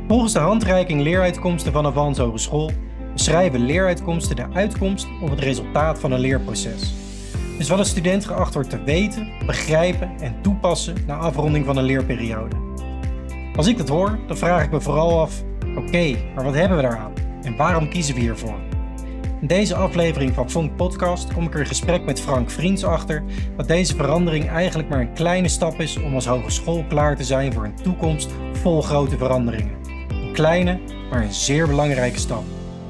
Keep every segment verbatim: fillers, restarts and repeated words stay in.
Volgens de handreiking leeruitkomsten van Avans Hogeschool beschrijven leeruitkomsten de uitkomst of het resultaat van een leerproces. Dus wat een student geacht wordt te weten, begrijpen en toepassen na afronding van een leerperiode. Als ik dat hoor, dan vraag ik me vooral af, oké, okay, maar wat hebben we daaraan? En waarom kiezen we hiervoor? In deze aflevering van Vonk Podcast kom ik er in gesprek met Frank Vriends achter dat deze verandering eigenlijk maar een kleine stap is om als hogeschool klaar te zijn voor een toekomst vol grote veranderingen. Een kleine, maar een zeer belangrijke stap.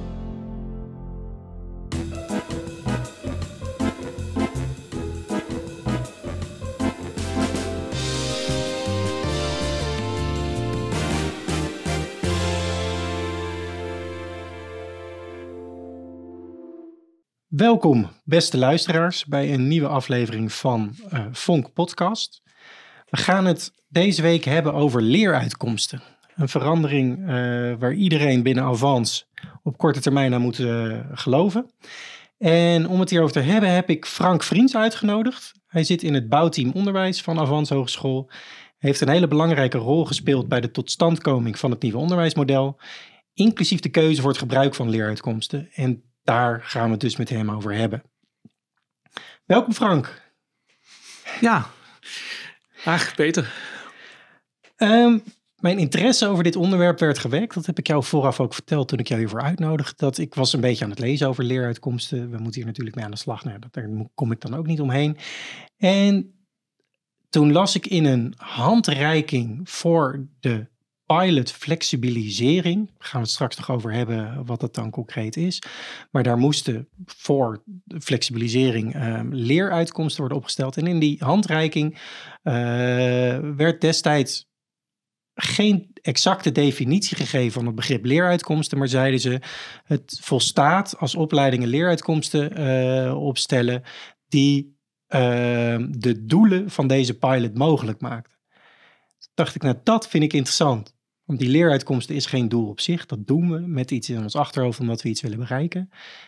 Welkom, beste luisteraars, bij een nieuwe aflevering van uh, Vonk Podcast. We gaan het deze week hebben over leeruitkomsten. Een verandering uh, waar iedereen binnen Avans op korte termijn aan moet uh, geloven. En om het hierover te hebben heb ik Frank Vriends uitgenodigd. Hij zit in het bouwteam onderwijs van Avans Hogeschool. Hij heeft een hele belangrijke rol gespeeld bij de totstandkoming van het nieuwe onderwijsmodel. Inclusief de keuze voor het gebruik van leeruitkomsten. En daar gaan we het dus met hem over hebben. Welkom Frank. Ja, dag Peter. Um, mijn interesse over dit onderwerp werd gewekt. Dat heb ik jou vooraf ook verteld toen ik jou hiervoor uitnodigde. Dat ik was een beetje aan het lezen over leeruitkomsten. We moeten hier natuurlijk mee aan de slag. Nou, daar kom ik dan ook niet omheen. En toen las ik in een handreiking voor de pilot flexibilisering. Daar gaan we het straks nog over hebben wat dat dan concreet is. Maar daar moesten voor de flexibilisering uh, leeruitkomsten worden opgesteld. En in die handreiking uh, werd destijds geen exacte definitie gegeven van het begrip leeruitkomsten. Maar zeiden ze, het volstaat als opleidingen leeruitkomsten uh, opstellen die uh, de doelen van deze pilot mogelijk maakt. Toen dacht ik, nou dat vind ik interessant. Want die leeruitkomsten is geen doel op zich. Dat doen we met iets in ons achterhoofd omdat we iets willen bereiken.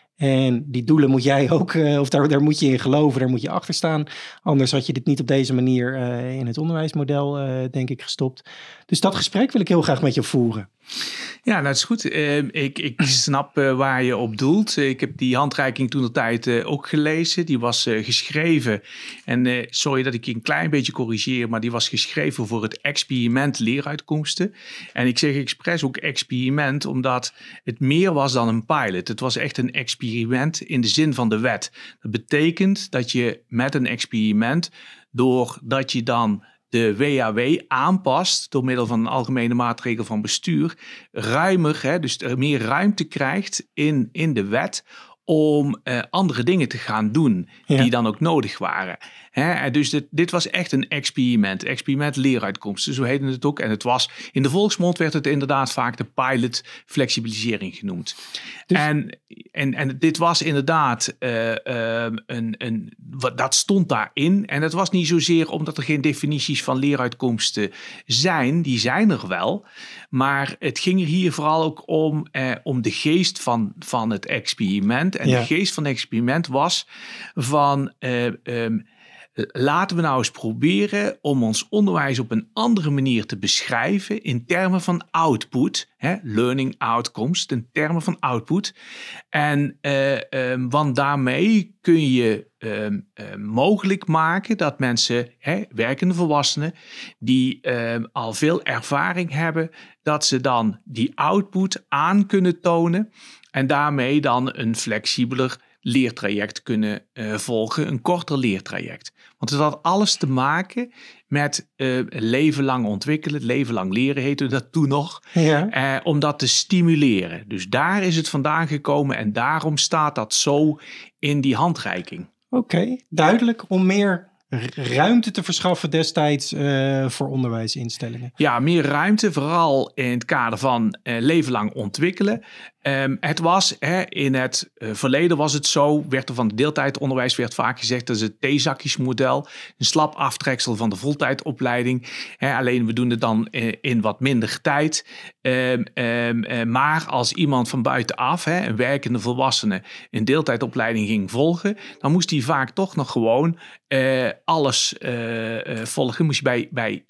En die doelen moet jij ook, uh, of daar, daar moet je in geloven, daar moet je achter staan. Anders had je dit niet op deze manier uh, in het onderwijsmodel, uh, denk ik, gestopt. Dus dat gesprek wil ik heel graag met je voeren. Ja, dat is goed. Uh, ik, ik snap uh, waar je op doelt. Uh, ik heb die handreiking toen de tijd uh, ook gelezen. Die was uh, geschreven. En uh, sorry dat ik je een klein beetje corrigeer, maar die was geschreven voor het experiment leeruitkomsten. En ik zeg expres ook experiment, omdat het meer was dan een pilot. Het was echt een experiment in de zin van de wet. Dat betekent dat je met een experiment, doordat je dan de W A W aanpast door middel van een algemene maatregel van bestuur, ruimer, hè, dus er meer ruimte krijgt in, in de wet om uh, andere dingen te gaan doen die ja. dan ook nodig waren. Hè? Dus dit, dit was echt een experiment. Experiment leeruitkomsten, zo heette het ook. En het was, in de volksmond werd het inderdaad vaak de pilot flexibilisering genoemd. Dus... En, en, en dit was inderdaad, uh, uh, een, een, wat, dat stond daarin. En dat was niet zozeer omdat er geen definities van leeruitkomsten zijn. Die zijn er wel. Maar het ging er hier vooral ook om, uh, om de geest van, van het experiment. En ja. de geest van het experiment was van Uh, um, laten we nou eens proberen om ons onderwijs op een andere manier te beschrijven in termen van output. Hè, learning outcomes, in termen van output. En uh, um, want daarmee kun je uh, uh, mogelijk maken dat mensen, hè, werkende volwassenen, die uh, al veel ervaring hebben, dat ze dan die output aan kunnen tonen en daarmee dan een flexibeler leertraject kunnen uh, volgen, een korter leertraject. Want het had alles te maken met uh, leven lang ontwikkelen, leven lang leren heette dat toen nog, ja. uh, om dat te stimuleren. Dus daar is het vandaan gekomen en daarom staat dat zo in die handreiking. Oké, okay, duidelijk. Om meer ruimte te verschaffen destijds uh, voor onderwijsinstellingen. Ja, meer ruimte, vooral in het kader van uh, leven lang ontwikkelen. Um, het was, hè, in het uh, verleden was het zo, werd er van het deeltijdonderwijs werd vaak gezegd, dat is het theezakjesmodel, een slap aftreksel van de voltijdopleiding. Hè, alleen we doen het dan uh, in wat minder tijd. Um, um, uh, maar als iemand van buitenaf, hè, een werkende volwassene, een deeltijdopleiding ging volgen, dan moest hij vaak toch nog gewoon uh, alles uh, uh, volgen. Moest je bij, bij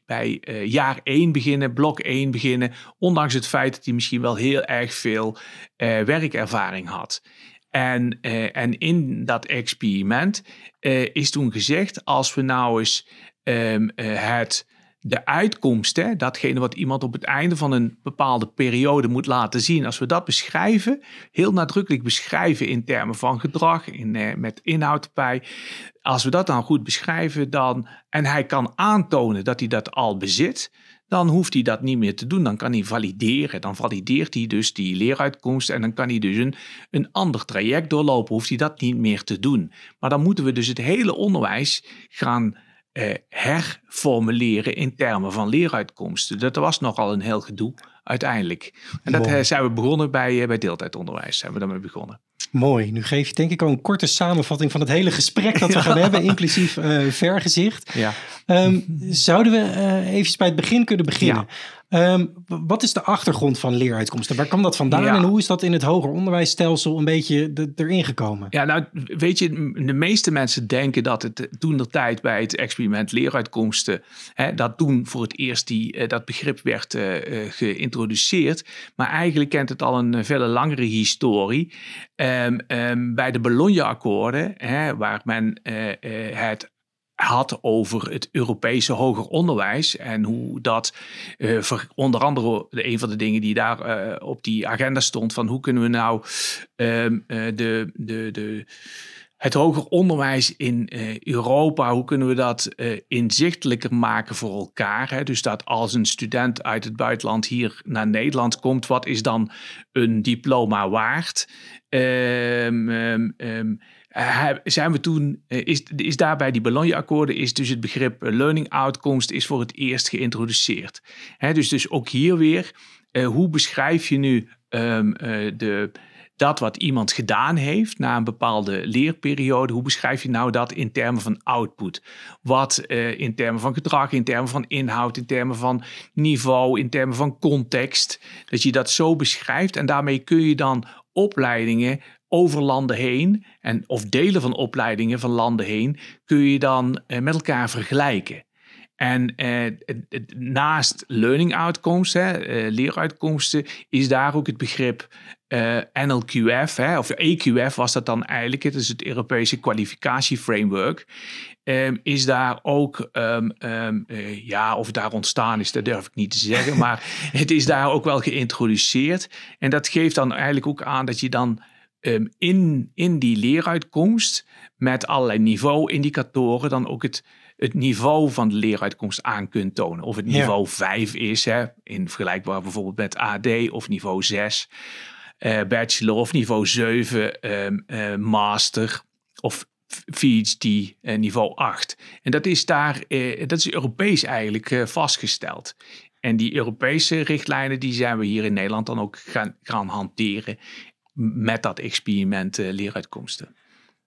bij uh, jaar één beginnen, blok één beginnen. Ondanks het feit dat hij misschien wel heel erg veel uh, werkervaring had. En, uh, en in dat experiment uh, is toen gezegd, als we nou eens um, uh, het... de uitkomsten, datgene wat iemand op het einde van een bepaalde periode moet laten zien, als we dat beschrijven, heel nadrukkelijk beschrijven in termen van gedrag, in, eh, met inhoud erbij, als we dat dan goed beschrijven, dan, en hij kan aantonen dat hij dat al bezit, dan hoeft hij dat niet meer te doen. Dan kan hij valideren. Dan valideert hij dus die leeruitkomst en dan kan hij dus een, een ander traject doorlopen. Hoeft hij dat niet meer te doen. Maar dan moeten we dus het hele onderwijs gaan Uh, herformuleren in termen van leeruitkomsten. Dat was nogal een heel gedoe uiteindelijk. En dat uh, zijn we begonnen bij, uh, bij deeltijdonderwijs. Zijn we daarmee begonnen. Mooi. Nu geef je denk ik al een korte samenvatting van het hele gesprek dat we ja. gaan hebben, inclusief uh, vergezicht. Ja. Um, zouden we uh, even bij het begin kunnen beginnen? Ja. Um, wat is de achtergrond van leeruitkomsten? Waar kwam dat vandaan ja. en hoe is dat in het hoger onderwijsstelsel een beetje de, erin gekomen? Ja, nou weet je, de meeste mensen denken dat het toen de tijd bij het experiment leeruitkomsten, hè, dat toen voor het eerst die, uh, dat begrip werd uh, uh, geïntroduceerd. Maar eigenlijk kent het al een uh, veel langere historie. Um, um, bij de Bologna-akkoorden, hè, waar men uh, uh, het had over het Europese hoger onderwijs en hoe dat uh, voor onder andere een van de dingen die daar uh, op die agenda stond, van hoe kunnen we nou um, uh, de, de, de, het hoger onderwijs in uh, Europa, hoe kunnen we dat uh, inzichtelijker maken voor elkaar? Hè? Dus dat als een student uit het buitenland hier naar Nederland komt, wat is dan een diploma waard? Um, um, um, Uh, zijn we toen, uh, is, is daarbij die Bologna-akkoorden, is dus het begrip uh, learning outcomes is voor het eerst geïntroduceerd. Hè, dus, dus ook hier weer, uh, hoe beschrijf je nu um, uh, de, dat wat iemand gedaan heeft na een bepaalde leerperiode, hoe beschrijf je nou dat in termen van output? Wat uh, in termen van gedrag, in termen van inhoud, in termen van niveau, in termen van context, dat je dat zo beschrijft en daarmee kun je dan opleidingen over landen heen en of delen van opleidingen van landen heen kun je dan uh, met elkaar vergelijken. En uh, naast learning outcomes, hè, uh, leeruitkomsten, is daar ook het begrip uh, N L Q F, hè, of E Q F was dat dan eigenlijk, het is het Europese kwalificatieframework, um, is daar ook, um, um, uh, ja, of het daar ontstaan is, dat durf ik niet te zeggen, maar het is daar ook wel geïntroduceerd. En dat geeft dan eigenlijk ook aan dat je dan um, in, in die leeruitkomst met allerlei niveau-indicatoren dan ook het het niveau van de leeruitkomst aan kunt tonen. Of het niveau ja. vijf is, hè, in vergelijkbaar bijvoorbeeld met A D, of niveau zes, uh, bachelor, of niveau zeven, um, uh, master, of P H D, uh, niveau acht. En dat is daar, uh, dat is Europees eigenlijk uh, vastgesteld. En die Europese richtlijnen, die zijn we hier in Nederland dan ook gaan, gaan hanteren met dat experiment uh, leeruitkomsten.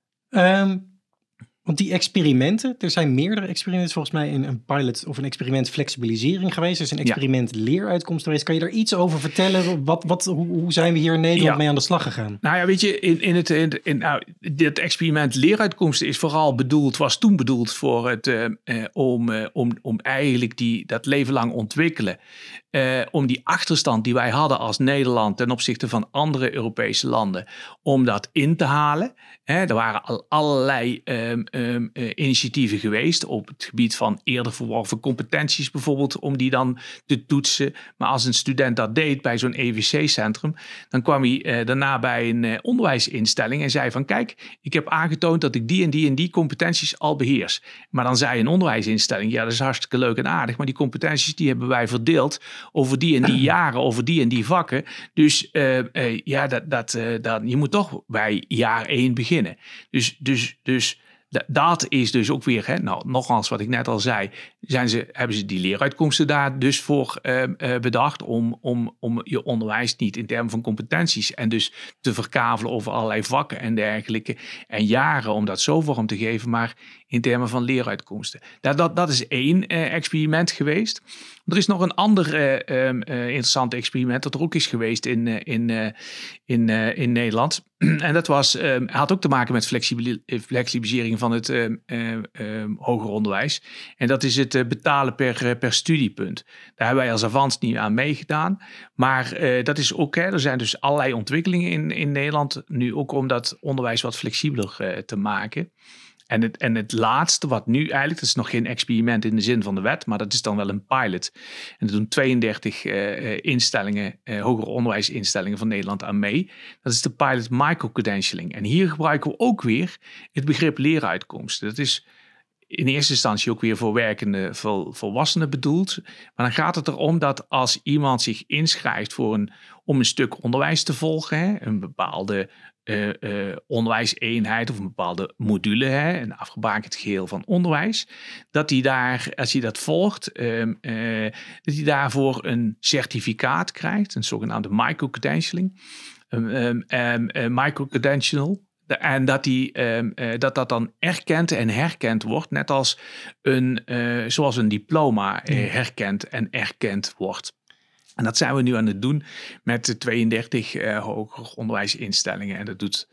Um. Want die experimenten, er zijn meerdere experimenten, volgens mij een, een pilot of een experiment flexibilisering geweest. Er is een experiment ja. leeruitkomst geweest. Kan je daar iets over vertellen? Wat, wat, hoe, hoe zijn we hier in Nederland ja. mee aan de slag gegaan? Nou ja, weet je, in, in het, in, in, nou, dit experiment leeruitkomsten is vooral bedoeld, was toen bedoeld voor het, uh, uh, om, uh, om, om eigenlijk die, dat leven lang ontwikkelen. Uh, om die achterstand die wij hadden als Nederland ten opzichte van andere Europese landen, om dat in te halen. Hè, er waren al allerlei um, um, uh, initiatieven geweest op het gebied van eerder verworven competenties bijvoorbeeld, om die dan te toetsen. Maar als een student dat deed bij zo'n E V C-centrum, dan kwam hij uh, daarna bij een uh, onderwijsinstelling en zei van kijk, ik heb aangetoond dat ik die en die en die competenties al beheers. Maar dan zei een onderwijsinstelling, ja dat is hartstikke leuk en aardig, maar die competenties die hebben wij verdeeld over die en die jaren, over die en die vakken. Dus uh, uh, ja, dat, dat, uh, dat, je moet toch bij jaar één beginnen. Dus, dus, dus d- dat is dus ook weer, hè, nou, nogmaals wat ik net al zei, zijn ze, hebben ze die leeruitkomsten daar dus voor uh, uh, bedacht om, om, om je onderwijs niet in termen van competenties en dus te verkavelen over allerlei vakken en dergelijke en jaren om dat zo vorm te geven, maar in termen van leeruitkomsten. Dat, dat, dat is één uh, experiment geweest. Er is nog een ander uh, um, uh, interessant experiment dat er ook is geweest in, uh, in, uh, in, uh, in Nederland. En dat was, um, had ook te maken met flexibilisering van het uh, uh, uh, hoger onderwijs. En dat is het het uh, betalen per, per studiepunt. Daar hebben wij als Avans niet aan meegedaan. Maar uh, dat is ook, hè, er zijn dus allerlei ontwikkelingen in, in Nederland. Nu ook om dat onderwijs wat flexibeler uh, te maken. En het, en het laatste wat nu eigenlijk, dat is nog geen experiment in de zin van de wet, maar dat is dan wel een pilot. En er doen tweeëndertig uh, instellingen, uh, hoger onderwijsinstellingen van Nederland aan mee. Dat is de pilot microcredentialing. En hier gebruiken we ook weer het begrip leeruitkomsten. Dat is in eerste instantie ook weer voor werkende vol, volwassenen bedoeld. Maar dan gaat het erom dat als iemand zich inschrijft voor een, om een stuk onderwijs te volgen, hè, een bepaalde Uh, uh, onderwijseenheid of een bepaalde module, hè, een afgebakend geheel van onderwijs, dat hij daar, als hij dat volgt, um, uh, dat hij daarvoor een certificaat krijgt, een zogenaamde microcredentialing, um, um, um, uh, microcredential, en dat, die, um, uh, dat dat dan erkend en herkend wordt, net als een, uh, zoals een diploma uh, herkend en erkend wordt. En dat zijn we nu aan het doen met de tweeëndertig uh, hoger onderwijsinstellingen. En dat doet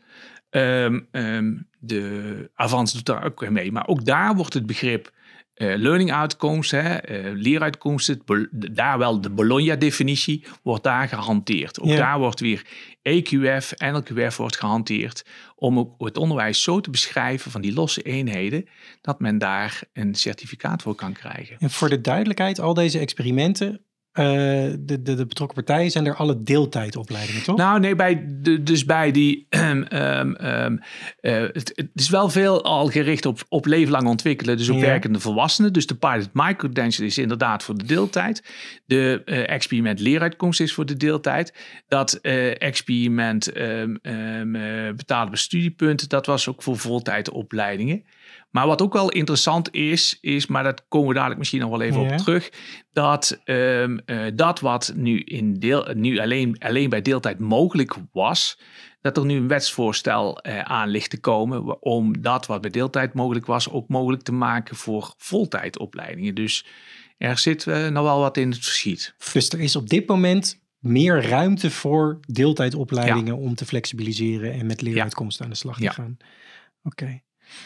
um, um, de Avans doet daar ook mee. Maar ook daar wordt het begrip uh, learning outcomes, hè, uh, leeruitkomsten, daar wel de Bologna-definitie, wordt daar gehanteerd. Ook ja. daar wordt weer E Q F en L Q F wordt gehanteerd om ook het onderwijs zo te beschrijven van die losse eenheden, dat men daar een certificaat voor kan krijgen. En voor de duidelijkheid, al deze experimenten, Uh, de, de, de betrokken partijen zijn er alle deeltijdopleidingen, toch? Nou nee, bij de, dus bij die... Um, um, um, uh, het, het is wel veel al gericht op, op leven lang ontwikkelen, dus op ja. werkende volwassenen. Dus de pilot microdential is inderdaad voor de deeltijd. De uh, experiment leeruitkomst is voor de deeltijd. Dat uh, experiment um, um, uh, betaalde studiepunten, dat was ook voor voltijdopleidingen. Maar wat ook wel interessant is, is, maar dat komen we dadelijk misschien nog wel even ja. op terug, dat um, uh, dat wat nu, in deel, nu alleen, alleen bij deeltijd mogelijk was, dat er nu een wetsvoorstel uh, aan ligt te komen om dat wat bij deeltijd mogelijk was ook mogelijk te maken voor voltijdopleidingen. Dus er zit uh, nog wel wat in het verschiet. Dus er is op dit moment meer ruimte voor deeltijdopleidingen ja. om te flexibiliseren en met leeruitkomsten ja. aan de slag te ja. gaan. Oké. Okay.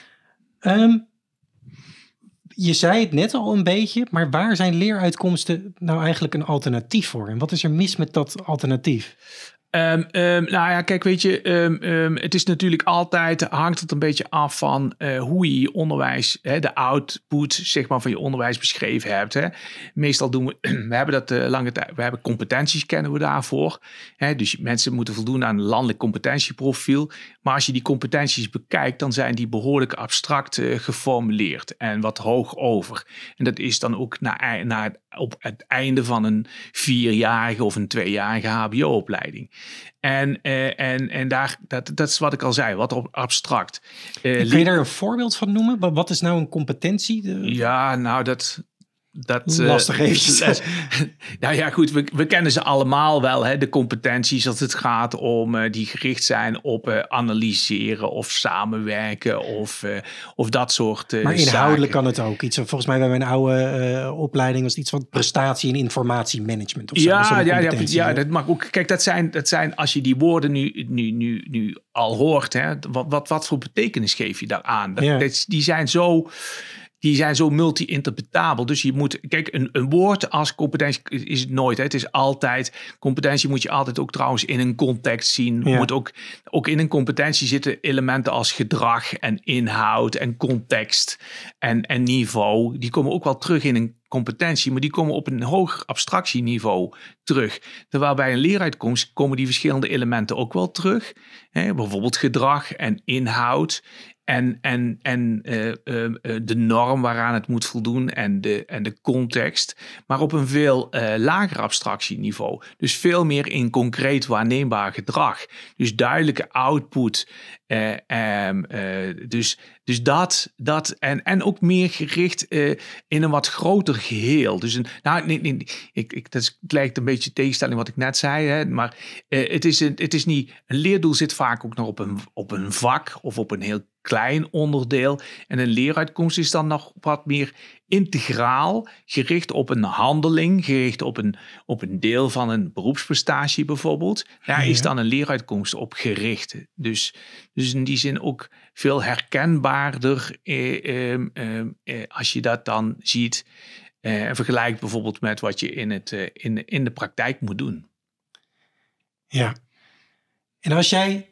Um, je zei het net al een beetje, maar waar zijn leeruitkomsten nou eigenlijk een alternatief voor? En wat is er mis met dat alternatief? Um, um, nou ja, kijk, weet je, um, um, het is natuurlijk altijd, hangt het een beetje af van uh, hoe je je onderwijs, hè, de output zeg maar, van je onderwijs beschreven hebt. Hè. Meestal doen we, we hebben dat uh, lange tijd, we hebben competenties kennen we daarvoor. Hè, dus mensen moeten voldoen aan een landelijk competentieprofiel. Maar als je die competenties bekijkt, dan zijn die behoorlijk abstract uh, geformuleerd en wat hoog over. En dat is dan ook na, na, op het einde van een vierjarige of een tweejarige H B O-opleiding. En, uh, en, en daar, dat, dat is wat ik al zei, wat abstract. Uh, Kun je daar een voorbeeld van noemen? Wat is nou een competentie? De... Ja, nou dat... Dat, Lastig uh, eventjes. Nou ja, goed, we, we kennen ze allemaal wel, hè, de competenties als het gaat om uh, die gericht zijn op uh, analyseren of samenwerken of, uh, of dat soort uh, Maar inhoudelijk zaken. Kan het ook iets. Volgens mij bij mijn oude uh, opleiding was het iets van prestatie en informatiemanagement. Of zo. Ja, dat ja, ja, ja, dat mag ook. Kijk, dat zijn, dat zijn als je die woorden nu, nu, nu, nu al hoort, hè, wat, wat, wat voor betekenis geef je daaraan? Dat, ja. dat, die zijn zo... Die zijn zo multi-interpretabel. Dus je moet, kijk, een, een woord als competentie is het nooit. Hè. Het is altijd, competentie moet je altijd ook trouwens in een context zien. Ja. Moet ook, ook in een competentie zitten elementen als gedrag en inhoud en context en, en niveau. Die komen ook wel terug in een competentie, maar die komen op een hoger abstractieniveau terug. Terwijl bij een leeruitkomst komen die verschillende elementen ook wel terug. Hè. Bijvoorbeeld gedrag en inhoud. En, en, en uh, uh, de norm waaraan het moet voldoen en de, en de context. Maar op een veel uh, lager abstractieniveau. Dus veel meer in concreet waarneembaar gedrag. Dus duidelijke output. Uh, um, uh, dus dus dat, dat en, en ook meer gericht uh, in een wat groter geheel. Dus een, nou, nee, nee, ik, ik, dat is, het lijkt een beetje tegenstelling wat ik net zei. Hè, maar uh, het, is een, het is niet. Een leerdoel zit vaak ook nog op een, op een vak of op een heel klein onderdeel. En een leeruitkomst is dan nog wat meer integraal, gericht op een handeling, gericht op een, op een deel van een beroepsprestatie bijvoorbeeld. Daar ja. is dan een leeruitkomst op gericht. Dus, dus in die zin ook veel herkenbaarder eh, eh, eh, eh, als je dat dan ziet en eh, vergelijkt bijvoorbeeld met wat je in, het, eh, in, in de praktijk moet doen. Ja. En als jij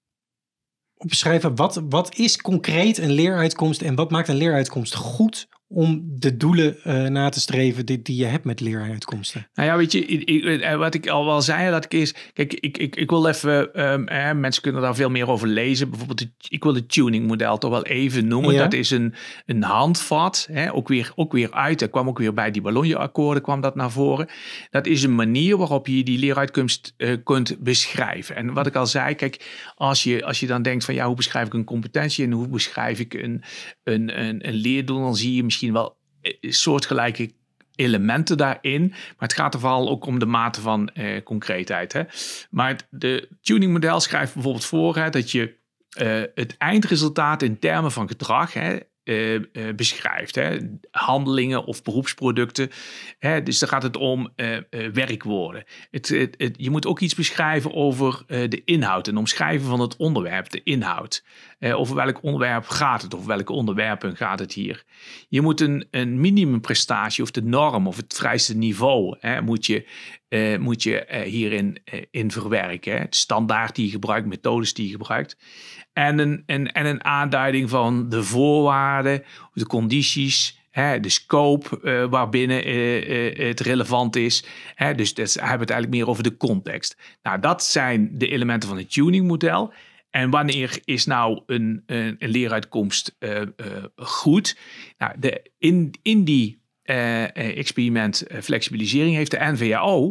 beschrijven, wat, wat is concreet een leeruitkomst en wat maakt een leeruitkomst goed om de doelen uh, na te streven die, die je hebt met leeruitkomsten? Nou ja, weet je, ik, ik, wat ik al wel zei, dat ik is, kijk, ik, ik, ik wil even, um, eh, mensen kunnen daar veel meer over lezen. Bijvoorbeeld, de, ik wil het tuning model toch wel even noemen. Ja. Dat is een, een handvat, hè, ook, weer, ook weer uit, dat kwam ook weer bij die Bologna-akkoorden kwam dat naar voren. Dat is een manier waarop je die leeruitkomst uh, kunt beschrijven. En wat ik al zei, kijk, als je, als je dan denkt van ja, hoe beschrijf ik een competentie en hoe beschrijf ik een, een, een, een leerdoel, dan zie je misschien misschien wel soortgelijke elementen daarin. Maar het gaat er vooral ook om de mate van uh, concreetheid. Hè? Maar het de tuningmodel schrijft bijvoorbeeld voor hè, dat je uh, het eindresultaat in termen van gedrag hè, uh, uh, beschrijft. Hè? Handelingen of beroepsproducten. Hè? Dus dan gaat het om uh, uh, werkwoorden. Het, het, het, je moet ook iets beschrijven over uh, de inhoud. Een omschrijven van het onderwerp, de inhoud. Uh, over welk onderwerp gaat het? Over welke onderwerpen gaat het hier? Je moet een, een minimumprestatie of de norm of het vrijste niveau hè, moet je, uh, moet je uh, hierin uh, in verwerken. Hè? De standaard die je gebruikt, methodes die je gebruikt. En een, en, en een aanduiding van de voorwaarden, de condities, hè, de scope uh, waarbinnen uh, uh, het relevant is. Hè? Dus dat hebben we het eigenlijk meer over de context. Nou, dat zijn de elementen van het tuningmodel. En wanneer is nou een, een, een leeruitkomst uh, uh, goed? Nou, de, in, in die uh, experiment uh, flexibilisering heeft de N V A O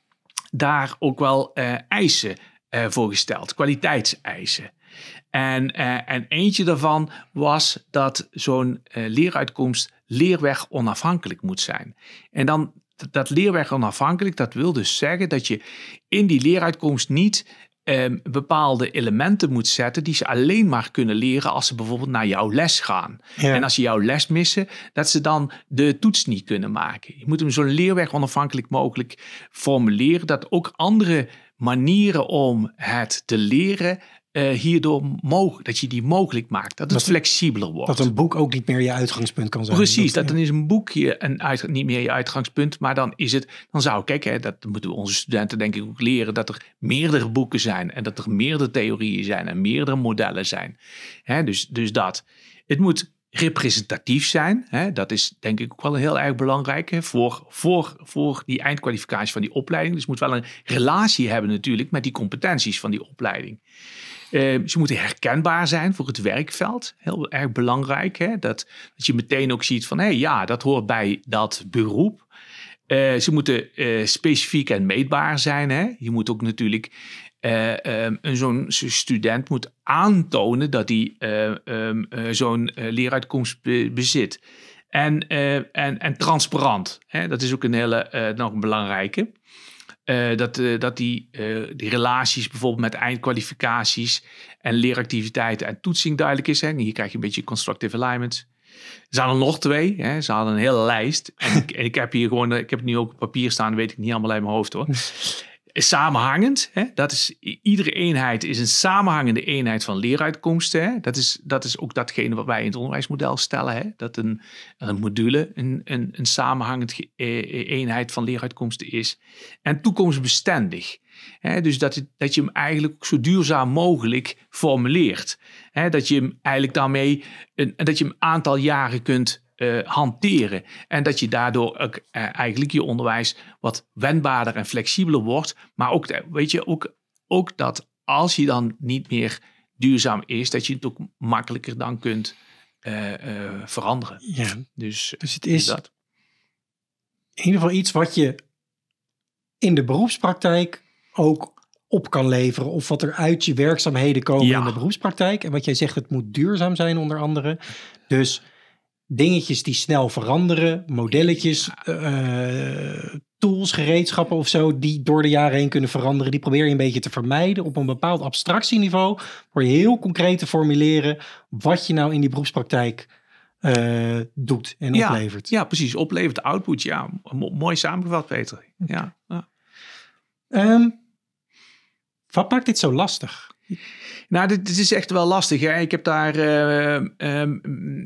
daar ook wel uh, eisen uh, voor gesteld, kwaliteitseisen. En, uh, en eentje daarvan was dat zo'n uh, leeruitkomst leerweg onafhankelijk moet zijn. En dan dat leerweg onafhankelijk, dat wil dus zeggen dat je in die leeruitkomst niet Um, bepaalde elementen moet zetten die ze alleen maar kunnen leren als ze bijvoorbeeld naar jouw les gaan. Ja. En als ze jouw les missen, dat ze dan de toets niet kunnen maken. Je moet hem zo leerweg onafhankelijk mogelijk formuleren, dat ook andere manieren om het te leren Uh, hierdoor mogelijk, dat je die mogelijk maakt, dat het dat, flexibeler wordt. Dat een boek ook niet meer je uitgangspunt kan zijn. Precies, dat, dat dan is een boekje een uit, niet meer je uitgangspunt, maar dan is het, dan zou kijk, hè, dat moeten we onze studenten denk ik ook leren, dat er meerdere boeken zijn en dat er meerdere theorieën zijn en meerdere modellen zijn. Hè, dus, dus dat. Het moet representatief zijn, hè, dat is denk ik ook wel heel erg belangrijk hè, voor, voor, voor die eindkwalificatie van die opleiding. Dus het moet wel een relatie hebben natuurlijk met die competenties van die opleiding. Uh, ze moeten herkenbaar zijn voor het werkveld. Heel erg belangrijk. Hè? Dat, dat je meteen ook ziet van hé, hey, ja, dat hoort bij dat beroep. Uh, ze moeten uh, specifiek en meetbaar zijn. Hè? Je moet ook natuurlijk uh, um, zo'n student moet aantonen dat hij uh, um, uh, zo'n uh, leeruitkomst be- bezit. En, uh, en, en transparant. Hè? Dat is ook een hele uh, nog een belangrijke. Uh, dat, uh, dat die, uh, die relaties bijvoorbeeld met eindkwalificaties en leeractiviteiten en toetsing duidelijk is. Hè. En hier krijg je een beetje constructive alignment. Er zijn er nog twee. Hè. Ze hadden een hele lijst. En ik, en ik heb hier gewoon, ik heb het nu ook op papier staan, weet ik niet allemaal uit mijn hoofd hoor. Samenhangend, hè? Dat is, iedere eenheid is een samenhangende eenheid van leeruitkomsten. Hè? Dat, is, dat is ook datgene wat wij in het onderwijsmodel stellen. Hè? Dat een, een module een, een, een samenhangend eenheid van leeruitkomsten is. En toekomstbestendig. Hè? Dus dat, dat je hem eigenlijk zo duurzaam mogelijk formuleert. Hè? Dat je hem eigenlijk daarmee een, dat je hem een aantal jaren kunt Uh, hanteren. En dat je daardoor ook, uh, eigenlijk je onderwijs wat wendbaarder en flexibeler wordt. Maar ook, weet je, ook, ook dat als je dan niet meer duurzaam is, dat je het ook makkelijker dan kunt uh, uh, veranderen. Ja. Dus, dus het is dat. In ieder geval iets wat je in de beroepspraktijk ook op kan leveren. Of wat er uit je werkzaamheden komen ja. in de beroepspraktijk. En wat jij zegt, het moet duurzaam zijn onder andere. Dus dingetjes die snel veranderen, modelletjes, uh, tools, gereedschappen of zo, die door de jaren heen kunnen veranderen. Die probeer je een beetje te vermijden op een bepaald abstractieniveau, voor je heel concreet te formuleren wat je nou in die beroepspraktijk uh, doet en ja, oplevert. Ja, precies. Oplevert output. Ja, mo- mooi samengevat, Peter. Ja. ja. Um, wat maakt dit zo lastig? Nou, dit, dit is echt wel lastig. Hè? Ik heb daar, uh, um,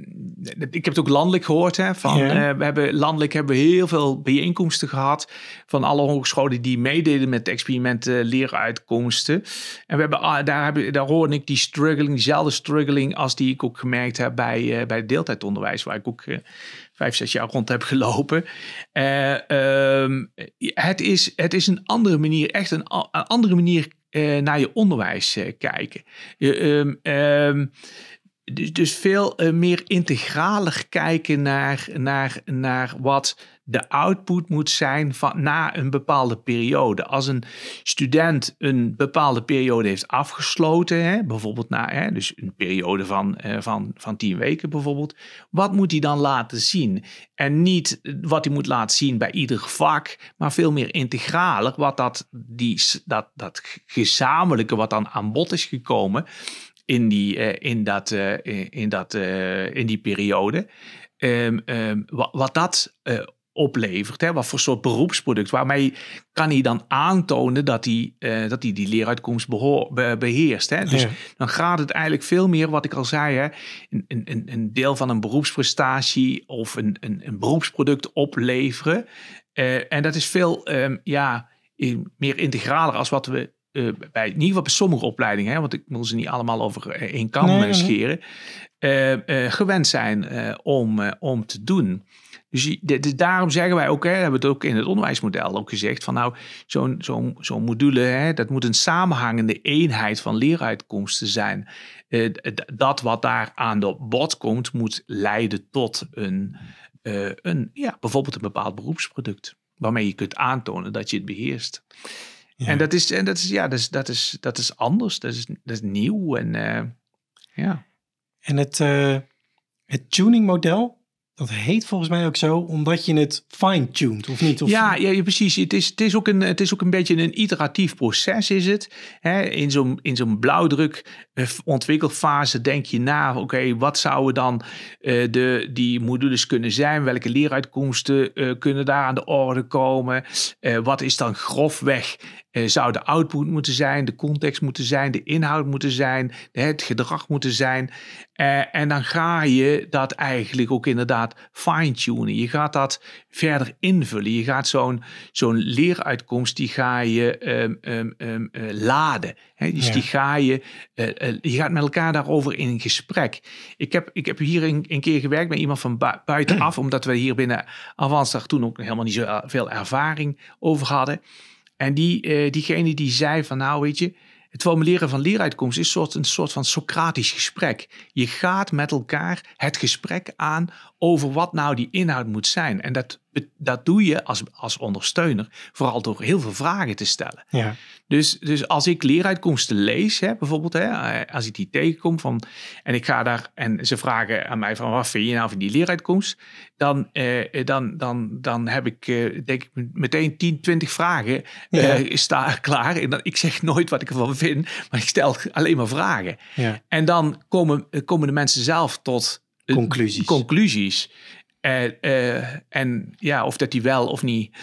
ik heb het ook landelijk gehoord. Hè? Van, ja. uh, we hebben landelijk hebben we heel veel bijeenkomsten gehad van alle hogescholen die meededen met de experimenten leeruitkomsten. En we hebben, uh, daar, heb, daar hoorde ik die struggling, diezelfde struggling als die ik ook gemerkt heb bij, uh, bij het deeltijdonderwijs, waar ik ook uh, vijf, zes jaar rond heb gelopen. Uh, um, het, is, het is een andere manier, echt een, een andere manier Uh, naar je onderwijs uh, kijken. Uh, um, um, dus, dus veel uh, meer integraler kijken naar, naar, naar wat de output moet zijn van, na een bepaalde periode. Als een student een bepaalde periode heeft afgesloten, hè, bijvoorbeeld na, hè, dus een periode van, uh, van, van tien weken bijvoorbeeld, wat moet hij dan laten zien? En niet wat hij moet laten zien bij ieder vak, maar veel meer integraler, wat dat, die, dat, dat gezamenlijke wat dan aan bod is gekomen in die, uh, in dat, uh, in dat, uh, in die periode. Um, um, wat, wat dat uh, oplevert, hè, wat voor soort beroepsproduct, waarmee kan hij dan aantonen dat hij, uh, dat hij die leeruitkomst behoor, be, beheerst. Hè? Dus ja. Dan gaat het eigenlijk veel meer, wat ik al zei, hè, een, een, een deel van een beroepsprestatie of een, een, een beroepsproduct opleveren. Uh, en dat is veel um, ja, meer integraler als wat we Uh, bij, in ieder geval bij sommige opleidingen, hè, want ik wil ze niet allemaal over uh, één kam nee, scheren, uh, uh, gewend zijn uh, om, uh, om te doen. Dus, dus daarom zeggen wij ook, hè, hebben we het ook in het onderwijsmodel ook gezegd, van nou, zo'n, zo'n, zo'n module, hè, dat moet een samenhangende eenheid van leeruitkomsten zijn. Uh, dat wat daar aan de bod komt, moet leiden tot een, uh, een ja, bijvoorbeeld een bepaald beroepsproduct, waarmee je kunt aantonen dat je het beheerst. Ja. En dat is, en dat is, ja, dat is, dat is, dat is anders, dat is, dat is nieuw en uh, ja. En het, uh, het tuningmodel, dat heet volgens mij ook zo, omdat je het fine-tuned, of niet? Of... Ja, ja, precies. Het is, het, is ook een, het is ook een beetje een iteratief proces, is het. Hè? In zo'n, in zo'n blauwdruk uh, ontwikkelfase denk je na, oké, okay, wat zouden dan uh, de, die modules kunnen zijn? Welke leeruitkomsten uh, kunnen daar aan de orde komen? Uh, wat is dan grofweg? Uh, zou de output moeten zijn, de context moeten zijn, de inhoud moeten zijn, het gedrag moeten zijn. Uh, en dan ga je dat eigenlijk ook inderdaad fine-tunen. Je gaat dat verder invullen. Je gaat zo'n, zo'n leeruitkomst, die ga je um, um, um, uh, laden. Hè? Dus ja. die ga je, uh, uh, je gaat met elkaar daarover in gesprek. Ik heb, ik heb hier een, een keer gewerkt met iemand van bu- buitenaf, omdat we hier binnen Avans daar toen ook helemaal niet zo veel ervaring over hadden. En die, uh, diegene die zei van nou weet je, het formuleren van leeruitkomst is soort, een soort van Socratisch gesprek. Je gaat met elkaar het gesprek aan over wat nou die inhoud moet zijn. En dat, dat doe je als, als ondersteuner vooral door heel veel vragen te stellen. Ja. Dus, dus als ik leeruitkomsten lees, hè, bijvoorbeeld, hè, als ik die tegenkom van, en ik ga daar en ze vragen aan mij van wat vind je nou van die leeruitkomst, dan, eh, dan, dan, dan heb ik eh, denk ik meteen tien, twintig vragen ja. uh, sta klaar. En dan, ik zeg nooit wat ik ervan vind, maar ik stel alleen maar vragen. Ja. En dan komen, komen de mensen zelf tot uh, conclusies. conclusies. Uh, uh, en ja, of dat die wel of niet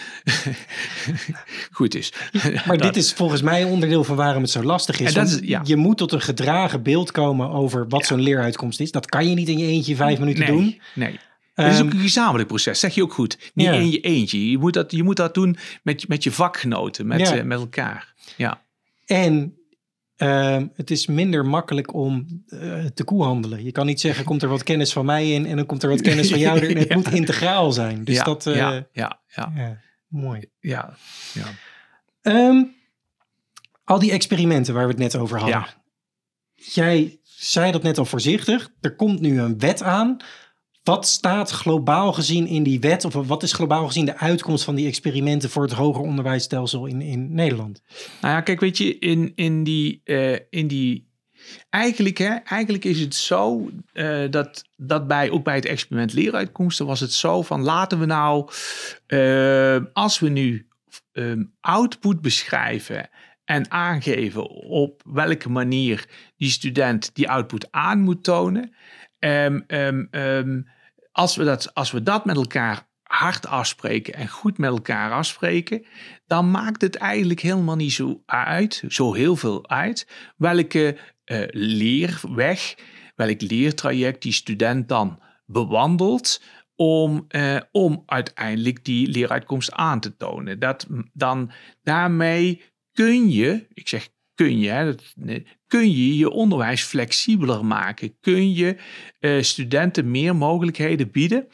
goed is. Maar dit is volgens mij onderdeel van waarom het zo lastig is. Dat is ja. Je moet tot een gedragen beeld komen over wat ja. zo'n leeruitkomst is. Dat kan je niet in je eentje vijf minuten nee, doen. Nee, het is ook een gezamenlijk proces, zeg je ook goed. Niet ja. in je eentje. Je moet dat, je moet dat doen met, met je vakgenoten, met, ja. uh, met elkaar. Ja. En Uh, het is minder makkelijk om uh, te koehandelen. Je kan niet zeggen, komt er wat kennis van mij in en dan komt er wat kennis van jou in. Het ja. moet integraal zijn. Dus ja, dat... Uh, ja, ja, ja. ja, mooi. Ja, ja. Um, al die experimenten waar we het net over hadden. Ja. Jij zei dat net al voorzichtig. Er komt nu een wet aan. Wat staat globaal gezien in die wet? Of wat is globaal gezien de uitkomst van die experimenten voor het hoger onderwijsstelsel in, in Nederland? Nou ja, kijk, weet je, in, in, die, uh, in die... Eigenlijk, hè, eigenlijk is het zo uh, dat, dat bij, ook bij het experiment leeruitkomsten was het zo van laten we nou, uh, als we nu um, output beschrijven en aangeven op welke manier die student die output aan moet tonen, Um, um, um, als we dat, als we dat met elkaar hard afspreken en goed met elkaar afspreken, dan maakt het eigenlijk helemaal niet zo uit, zo heel veel uit, welke uh, leerweg, welk leertraject die student dan bewandelt om, uh, om uiteindelijk die leeruitkomst aan te tonen. Dat, dan, daarmee kun je, ik zeg kun je, hè, dat, nee, kun je je onderwijs flexibeler maken. Kun je uh, studenten meer mogelijkheden bieden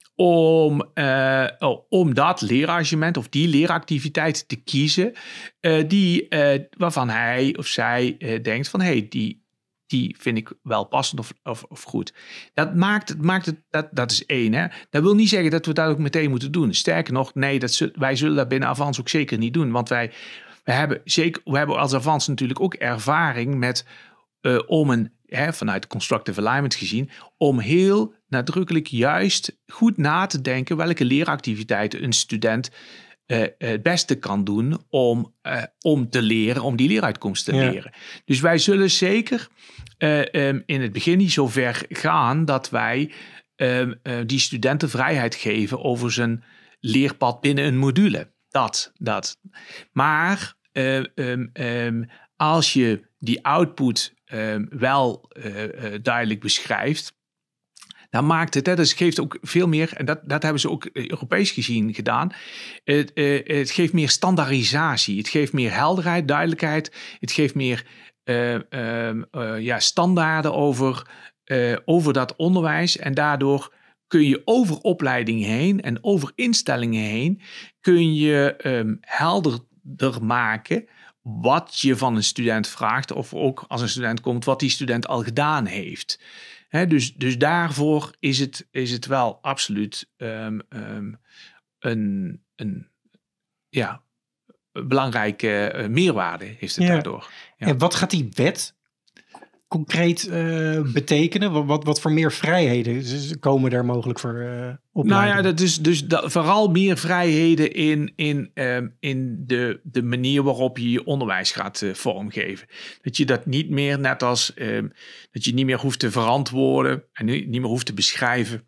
om, uh, oh, om dat leerarrangement of die leeractiviteit te kiezen uh, die, uh, waarvan hij of zij uh, denkt van hé, hey, die, die vind ik wel passend of, of, of goed. Dat maakt het, maakt het dat, dat is één. Hè. Dat wil niet zeggen dat we dat ook meteen moeten doen. Sterker nog, nee, dat, wij zullen dat binnen Avans ook zeker niet doen, want wij We hebben, zeker, we hebben als Avans natuurlijk ook ervaring met uh, om een, hè, vanuit constructive alignment gezien, om heel nadrukkelijk juist goed na te denken welke leeractiviteiten een student uh, het beste kan doen om, uh, om te leren, om die leeruitkomst te ja. leren. Dus wij zullen zeker uh, um, in het begin niet zo ver gaan dat wij uh, uh, die studenten vrijheid geven over zijn leerpad binnen een module. Dat, dat. Maar uh, um, um, als je die output um, wel uh, uh, duidelijk beschrijft, dan maakt het, hè, dus het geeft ook veel meer, en dat, dat hebben ze ook Europees gezien gedaan, het, uh, het geeft meer standaardisatie, het geeft meer helderheid, duidelijkheid, het geeft meer uh, uh, uh, ja, standaarden over, uh, over dat onderwijs en daardoor kun je over opleidingen heen en over instellingen heen, kun je um, helderder maken wat je van een student vraagt, of ook als een student komt, wat die student al gedaan heeft. He, dus, dus daarvoor is het, is het wel absoluut um, um, een, een ja, belangrijke uh, meerwaarde heeft het ja. daardoor. Ja. En wat gaat die wet concreet uh, betekenen? Wat, wat, wat voor meer vrijheden komen er mogelijk voor uh, opleidingen? Nou ja, dat is dus dat, vooral meer vrijheden in, in, um, in de, de manier waarop je je onderwijs gaat uh, vormgeven. Dat je dat niet meer net als um, dat je niet meer hoeft te verantwoorden en niet meer hoeft te beschrijven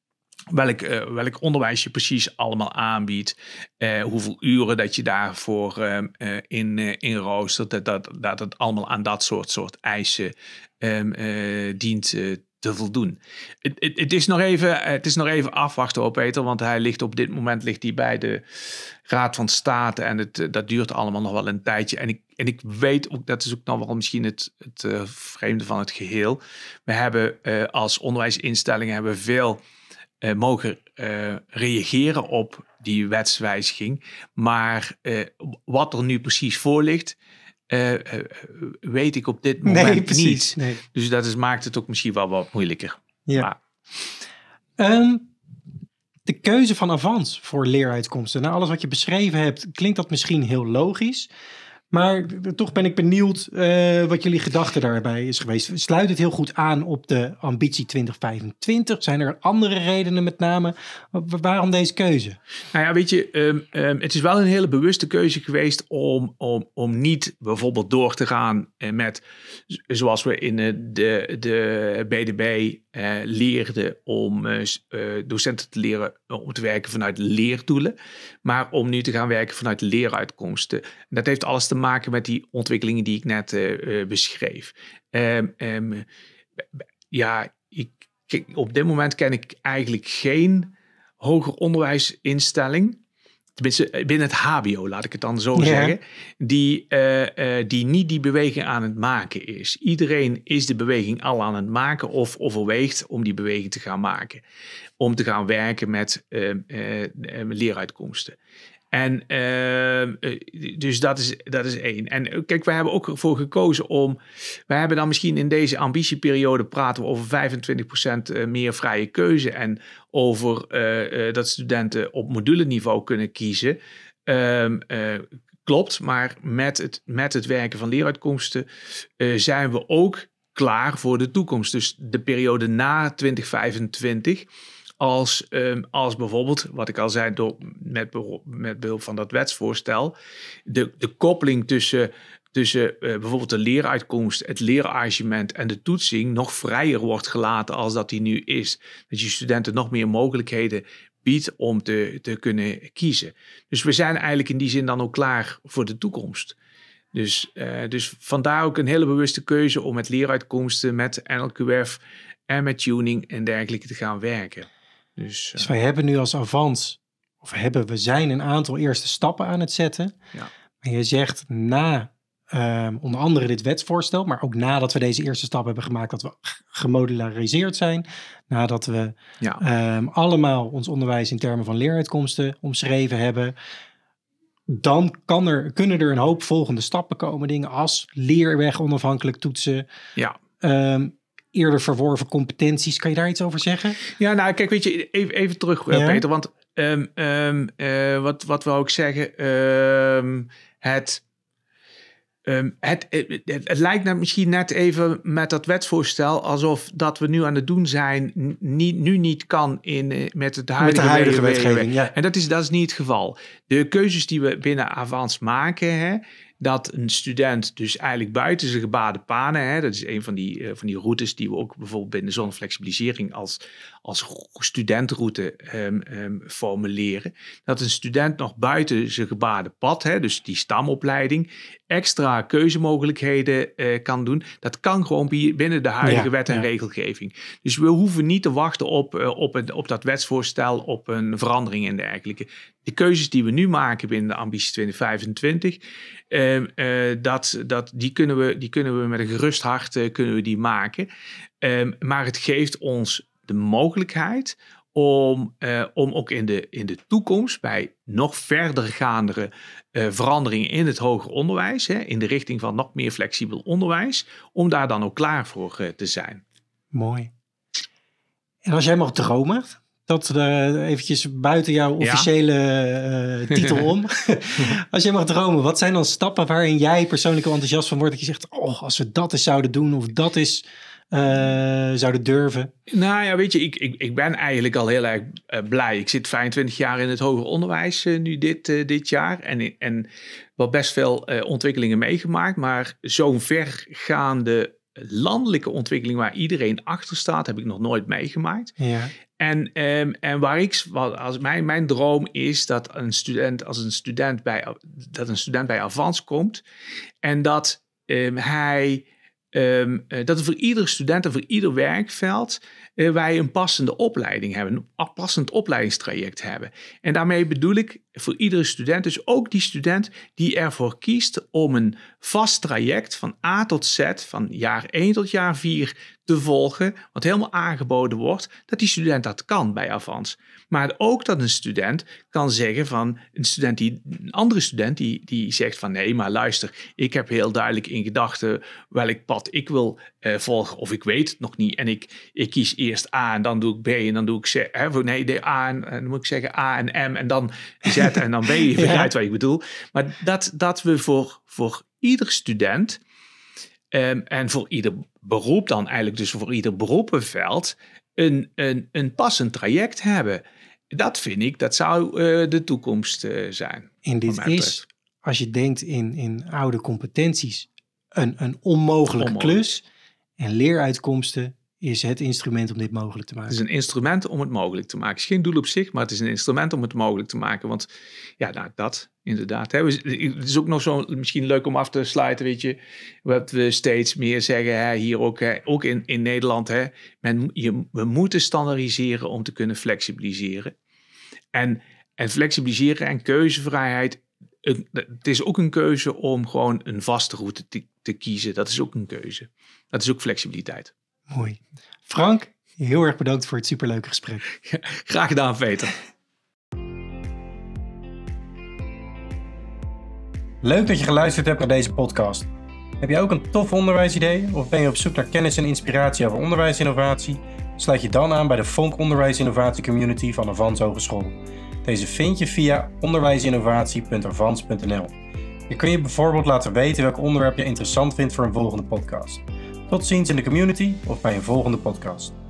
welk, uh, welk onderwijs je precies allemaal aanbiedt, uh, hoeveel uren dat je daarvoor uh, uh, in, uh, in roostert, dat, dat, dat het allemaal aan dat soort, soort eisen um, uh, dient uh, te voldoen. Het, het, het, is nog even, het is nog even afwachten hoor, Peter, want hij ligt op dit moment ligt hij bij de Raad van State en het, dat duurt allemaal nog wel een tijdje. En ik, en ik weet ook, dat is ook nog wel misschien het, het uh, vreemde van het geheel. We hebben uh, als onderwijsinstellingen hebben veel Uh, mogen uh, reageren op die wetswijziging. Maar uh, wat er nu precies voor ligt, uh, uh, weet ik op dit moment nee, precies, niet. Nee. Dus dat is, maakt het ook misschien wel wat moeilijker. Ja. Um, de keuze van Avans voor leeruitkomsten. Nou, alles wat je beschreven hebt, klinkt dat misschien heel logisch. Maar toch ben ik benieuwd uh, wat jullie gedachte daarbij is geweest. Sluit het heel goed aan op de ambitie twintig vijfentwintig? Zijn er andere redenen met name? Waarom deze keuze? Nou ja, weet je, um, um, het is wel een hele bewuste keuze geweest om, om, om niet bijvoorbeeld door te gaan met, zoals we in de, de B D B uh, leerden, om uh, docenten te leren om te werken vanuit leerdoelen. Maar om nu te gaan werken vanuit leeruitkomsten. Dat heeft alles te maken met die ontwikkelingen die ik net uh, uh, beschreef. Um, um, ja, ik, op dit moment ken ik eigenlijk geen hoger onderwijsinstelling, tenminste binnen het H B O, laat ik het dan zo ja. zeggen, die, uh, uh, die niet die beweging aan het maken is. Iedereen is de beweging al aan het maken of overweegt om die beweging te gaan maken. Om te gaan werken met uh, uh, uh, leeruitkomsten. En uh, dus dat is, dat is één. En kijk, wij hebben ook ervoor gekozen om, wij hebben dan misschien in deze ambitieperiode praten we over vijfentwintig procent meer vrije keuze en over uh, uh, dat studenten op moduleniveau kunnen kiezen. Uh, uh, klopt, maar met het, met het werken van leeruitkomsten uh, zijn we ook klaar voor de toekomst. Dus de periode na twintig vijfentwintig. Als, um, als bijvoorbeeld, wat ik al zei, door, met, met behulp van dat wetsvoorstel, de, de koppeling tussen tussen uh, bijvoorbeeld de leeruitkomst, het leerarrangement en de toetsing nog vrijer wordt gelaten als dat die nu is. Dat je studenten nog meer mogelijkheden biedt om te, te kunnen kiezen. Dus we zijn eigenlijk in die zin dan ook klaar voor de toekomst. Dus, uh, dus vandaar ook een hele bewuste keuze om met leeruitkomsten, met N L Q F en met tuning en dergelijke te gaan werken. Dus, uh, dus wij hebben nu als Avans, of hebben we zijn een aantal eerste stappen aan het zetten. Ja. Maar je zegt na um, onder andere dit wetsvoorstel, maar ook nadat we deze eerste stap hebben gemaakt, dat we gemodulariseerd zijn, nadat we ja. um, allemaal ons onderwijs in termen van leeruitkomsten omschreven hebben, dan kan er, kunnen er een hoop volgende stappen komen. Dingen als leerweg onafhankelijk toetsen. Ja. Um, eerder verworven competenties. Kan je daar iets over zeggen? Ja, nou kijk, weet je, even, even terug ja. Peter. Want um, um, uh, wat, wat we ook zeggen, um, het... Um, het, het, het, het lijkt net misschien net even met dat wetsvoorstel alsof dat we nu aan het doen zijn, niet, nu niet kan in, met het huidige, met de huidige wetgeving. Ja. En dat is, dat is niet het geval. De keuzes die we binnen Avans maken, hè, dat een student dus eigenlijk buiten zijn gebaande paden, hè, dat is een van die, uh, van die routes die we ook bijvoorbeeld binnen zonneflexibilisering als, als studentenroute um, um, formuleren. Dat een student nog buiten zijn gebaande pad, hè, dus die stamopleiding, extra keuzemogelijkheden uh, kan doen. Dat kan gewoon binnen de huidige ja, wet en ja. regelgeving. Dus we hoeven niet te wachten op, uh, op, het, op dat wetsvoorstel, op een verandering en dergelijke. De keuzes die we nu maken binnen de ambitie twintig vijfentwintig, uh, uh, dat, dat, die, kunnen we, die kunnen we met een gerust hart uh, kunnen we die maken. Um, maar het geeft ons de mogelijkheid om, uh, om ook in de, in de toekomst bij nog verdergaandere uh, veranderingen in het hoger onderwijs, hè, in de richting van nog meer flexibel onderwijs, om daar dan ook klaar voor uh, te zijn. Mooi. En als jij mag dromen, dat uh, eventjes buiten jouw officiële ja. uh, titel om. Als jij mag dromen, wat zijn dan stappen waarin jij persoonlijk enthousiast van wordt, dat je zegt, oh, als we dat eens zouden doen of dat is Uh, zouden durven? Nou ja, weet je, ik, ik, ik ben eigenlijk al heel erg uh, blij. Ik zit vijfentwintig jaar in het hoger onderwijs uh, nu dit, uh, dit jaar. En, en wel best veel uh, ontwikkelingen meegemaakt. Maar zo'n vergaande landelijke ontwikkeling waar iedereen achter staat, heb ik nog nooit meegemaakt. Ja. En, um, en waar ik, als mijn, mijn droom is dat een student, als een student bij, dat een student bij Avans komt en dat um, hij Um, uh, dat er voor iedere student en voor ieder werkveld uh, wij een passende opleiding hebben, een passend opleidingstraject hebben. En daarmee bedoel ik voor iedere student, dus ook die student die ervoor kiest om een vast traject van A tot Z, van jaar één tot jaar vier te volgen, wat helemaal aangeboden wordt, dat die student dat kan bij Avans. Maar ook dat een student kan zeggen van, een student die, een andere student die, die zegt van nee, maar luister, ik heb heel duidelijk in gedachten welk pad ik wil uh, volgen, of ik weet het nog niet en ik, ik kies eerst A en dan doe ik B en dan doe ik C. Hè, nee, de A en, dan moet ik zeggen A en M en dan Z en dan B. Je begrijpt ja. wat ik bedoel. Maar dat, dat we voor, voor ieder student um, en voor ieder beroep dan eigenlijk, dus voor ieder beroepenveld, een, een, een passend traject hebben. Dat vind ik, dat zou uh, de toekomst uh, zijn. En dit is, als je denkt in, in oude competenties, een, een onmogelijke Onmogelijk. klus. En leeruitkomsten is het instrument om dit mogelijk te maken. Het is een instrument om het mogelijk te maken. Het is geen doel op zich, maar het is een instrument om het mogelijk te maken. Want ja, nou, dat inderdaad. Hè. Het is ook nog zo misschien leuk om af te sluiten, weet je. Wat we steeds meer zeggen, hè, hier ook, hè, ook in, in Nederland. Hè, men, je, we moeten standaardiseren om te kunnen flexibiliseren. En, en flexibiliseren en keuzevrijheid, het, het is ook een keuze om gewoon een vaste route te, te kiezen. Dat is ook een keuze. Dat is ook flexibiliteit. Mooi. Frank, heel erg bedankt voor het superleuke gesprek. Ja, graag gedaan, Peter. Leuk dat je geluisterd hebt naar deze podcast. Heb je ook een tof onderwijsidee of ben je op zoek naar kennis en inspiratie over onderwijsinnovatie? Sluit je dan aan bij de V O N K Onderwijsinnovatie Community van Avans Hogeschool. Deze vind je via onderwijsinnovatie punt avans punt n l. Je kun je bijvoorbeeld laten weten welk onderwerp je interessant vindt voor een volgende podcast. Tot ziens in de community of bij een volgende podcast.